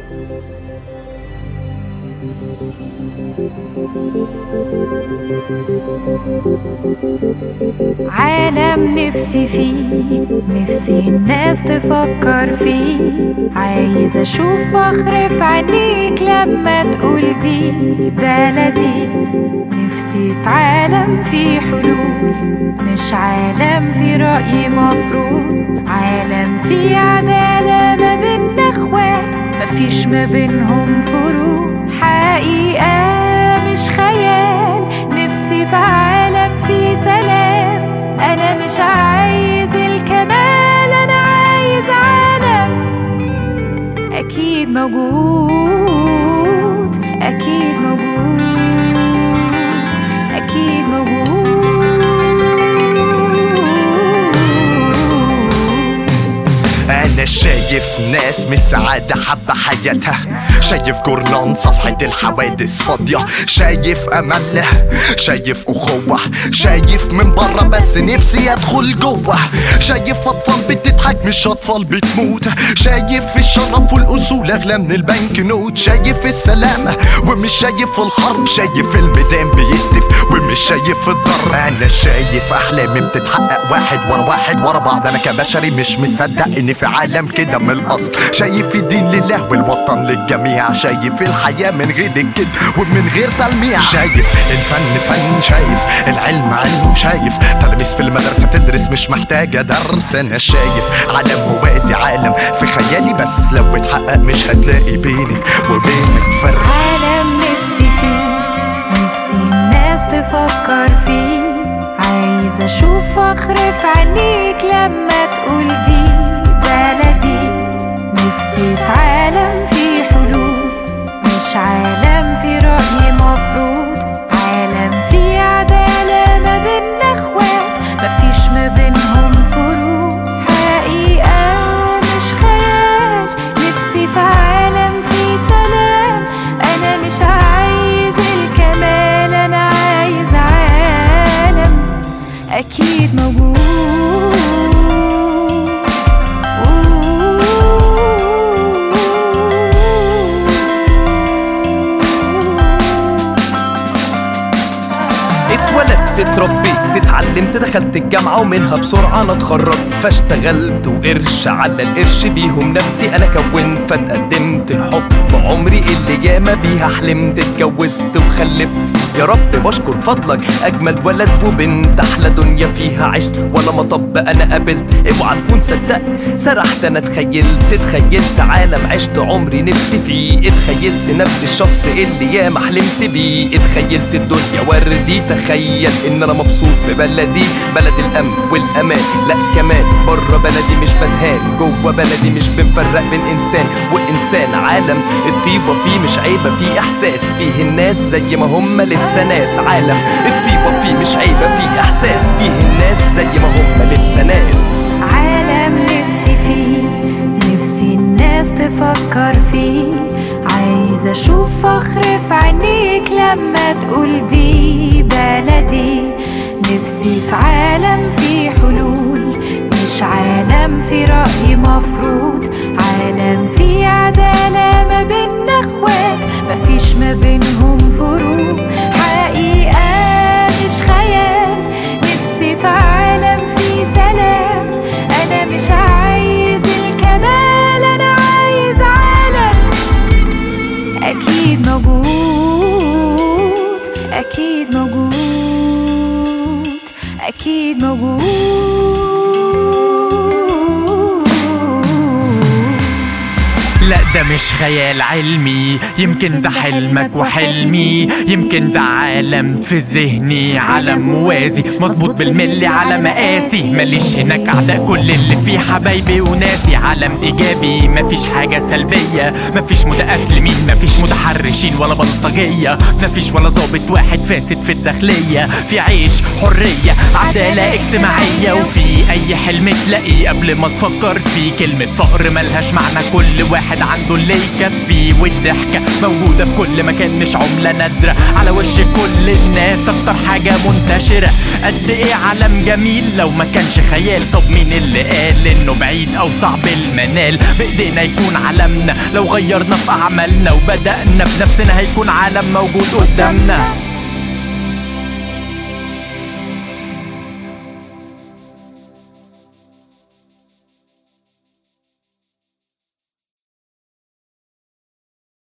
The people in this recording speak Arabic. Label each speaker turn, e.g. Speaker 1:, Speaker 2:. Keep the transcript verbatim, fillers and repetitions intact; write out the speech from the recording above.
Speaker 1: عالم نفسي فيه، نفسي الناس تفكر فيه. عايز اشوف فخر في عينيك لما تقول دي بلدي. نفسي في عالم فيه حلول، مش عالم فيه رأي مفروض. عالم فيه عدالة ما بيننا اخوات، مفيش ما بينهم فروق. حقيقة مش خيال، نفسي في عالم فيه سلام. أنا مش عايز الكمال، أنا عايز عالم أكيد موجود، أكيد موجود، أكيد موجود.
Speaker 2: أنا شايف ناس من السعادة حابة حياتها، شايف جورنان صفحة الحوادث فاضية، شايف أمل، شايف أخوة، شايف من برا بس نفسي أدخل جوه. شايف أطفال بتضحك مش أطفال بتموت، شايف الشرف والأصول أغلى من البنك نوت. شايف السلام ومش شايف الحرب، شايف الميدان بيهتف ومش شايف الضرب. أنا شايف أحلامي بتتحقق واحد ورا واحد ورا بعض. أنا كبشري مش مصدق إني في عالم كده من الأصل. شايف الدين لله والوطن للجميع، شايف الحياة من غير الكذب ومن غير تلميع. شايف الفن فن، شايف العلم علم، شايف تلاميذ في المدرسة تدرس مش محتاجة درس. أنا شايف عالم موازي، عالم في خيالي بس لو اتحقق مش هتلاقي بيني وبينك فرق.
Speaker 1: عالم نفسي فيه، نفسي الناس تفكر فيه. عايز اشوف فخر في عينيك لما تقول دي بلدي. نفسي في عالم فيه حلول، مش عالم فيه رأي مفروض. عالم فيه عدالة ما بيننا اخوات، مفيش ما بينهم فروق. حقيقة مش خيال، نفسي في عالم فيه سلام. أنا مش عايز الكمال، أنا عايز عالم أكيد موجود.
Speaker 3: اتولدت اتربيت اتعلمت دخلت الجامعة ومنها بسرعة انا اتخرجت. فاشتغلت وقرش على القرش بيهم نفسي انا كونت. فتقدمت الحب عمري اللي ياما بيها حلمت. اتجوزت وخلفت يا رب بشكر فضلك. اجمل ولد وبنت احلى دنيا فيها عشت ولا مطب انا قابلت. اوعى تكون صدقت سرحت انا اتخيلت. اتخيلت عالم عشت عمري نفسي فيه. اتخيلت نفس الشخص اللي ياما حلمت بيه. اتخيلت الدنيا وردي. تخيل ان انا مبسوط في بلدي، بلد الامن والامان. لا كمان بره بلدي مش بتهان، جوه بلدي مش بنفرق بين انسان وانسان. عالم الطيبه فيه مش عيبه، فيه احساس. فيه الناس زي ما هم لسه ناس. عالم الطيبه فيه مش عيبه، فيه احساس. فيه الناس زي ما هم لسه ناس.
Speaker 1: عالم نفسي فيه، نفسي الناس تفكر فيه. عايز اشوف فخر في عينيك لما تقول دي بلدي. نفسي في عالم فيه حلول، مش عالم فيه رأي مفروض. عالم فيه عدالة ما بيننا اخوات، مفيش ما بينهم فروق. حقيقة مش خيال، نفسي في عالم فيه سلام. أنا مش عايز الكمال، أنا عايز عالم أكيد موجود، أكيد موجود، أكيد موجود.
Speaker 4: لا ده مش خيال علمي، يمكن ده حلمك وحلمي. يمكن ده عالم في ذهني، عالم موازي مظبوط بالملي على مقاسي. ماليش هناك اعداء، كل اللي فيه حبايبي وناسي. عالم ايجابي مفيش حاجة سلبية، مفيش متأسلمين، مفيش متحرشين ولا بلطجية. مفيش ولا ضابط واحد فاسد في الداخلية. في عيش حرية عدالة اجتماعية، وفي اي حلم تلاقيه قبل ما تفكر فيه. كلمة فقر ملهاش معنى، كل واحد واحد عنده اللي يكفيه، والضحكة موجودة في كل مكان مش عملة نادرة على وش كل الناس، اكتر حاجة منتشرة. قد ايه عالم جميل لو ما كانش خيال، طب مين اللي قال انه بعيد او صعب المنال؟ بايدينا يكون عالمنا لو غيرنا في اعمالنا وبدأنا بنفسنا، هيكون عالم موجود قدامنا.